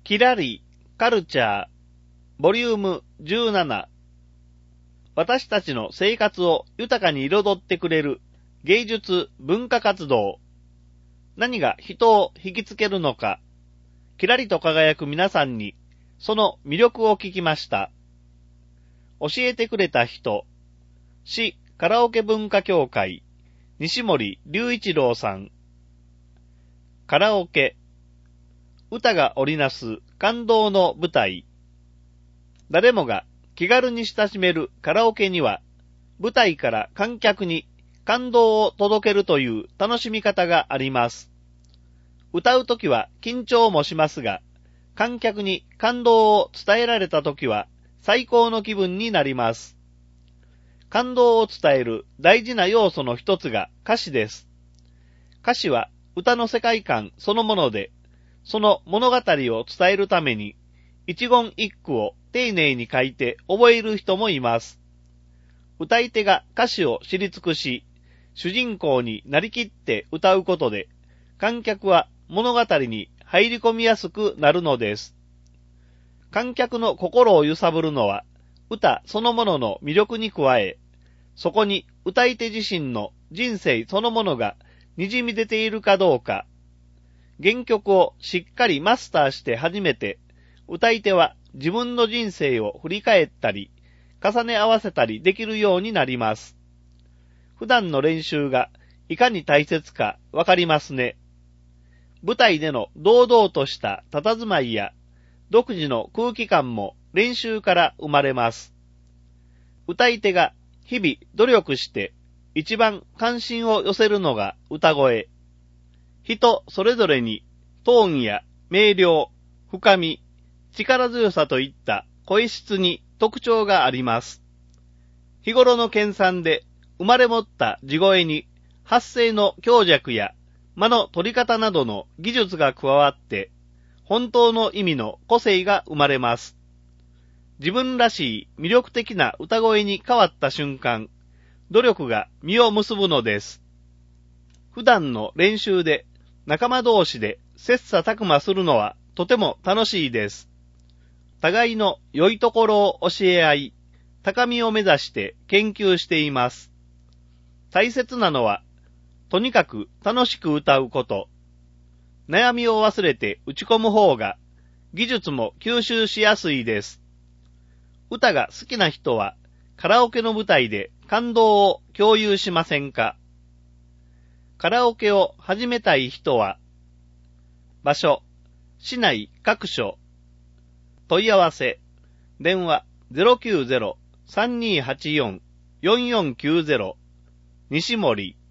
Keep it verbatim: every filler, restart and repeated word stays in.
キラリカルチャーボリュームじゅうなな。私たちの生活を豊かに彩ってくれる芸術文化活動。何が人を引きつけるのか、キラリと輝く皆さんにその魅力を聞きました。教えてくれた人、市カラオケ文化協会西森隆一郎さん。カラオケ、歌が織りなす感動の舞台。誰もが気軽に親しめるカラオケには、舞台から観客に感動を届けるという楽しみ方があります。歌うときは緊張もしますが、観客に感動を伝えられたときは最高の気分になります。感動を伝える大事な要素の一つが歌詞です。歌詞は歌の世界観そのもので、その物語を伝えるために一言一句を丁寧に書いて覚える人もいます。歌い手が歌詞を知り尽くし、主人公になりきって歌うことで、観客は物語に入り込みやすくなるのです。観客の心を揺さぶるのは、歌そのものの魅力に加え、そこに歌い手自身の人生そのものが滲み出ているかどうか、原曲をしっかりマスターして初めて、歌い手は自分の人生を振り返ったり、重ね合わせたりできるようになります。普段の練習がいかに大切かわかりますね。舞台での堂々とした佇まいや、独自の空気感も練習から生まれます。歌い手が日々努力して一番関心を寄せるのが歌声。人それぞれにトーンや明瞭、深み、力強さといった声質に特徴があります。日頃の研鑽で生まれ持った地声に発声の強弱や間の取り方などの技術が加わって本当の意味の個性が生まれます。自分らしい魅力的な歌声に変わった瞬間、努力が実を結ぶのです。普段の練習で仲間同士で切磋琢磨するのはとても楽しいです。互いの良いところを教え合い、高みを目指して研究しています。大切なのは、とにかく楽しく歌うこと。悩みを忘れて打ち込む方が、技術も吸収しやすいです。歌が好きな人は、カラオケの舞台で感動を共有しませんか？カラオケを始めたい人は、場所、市内各所、問い合わせ、電話 ゼロきゅうゼロ さんにーはちよん よんよんきゅうゼロ 西森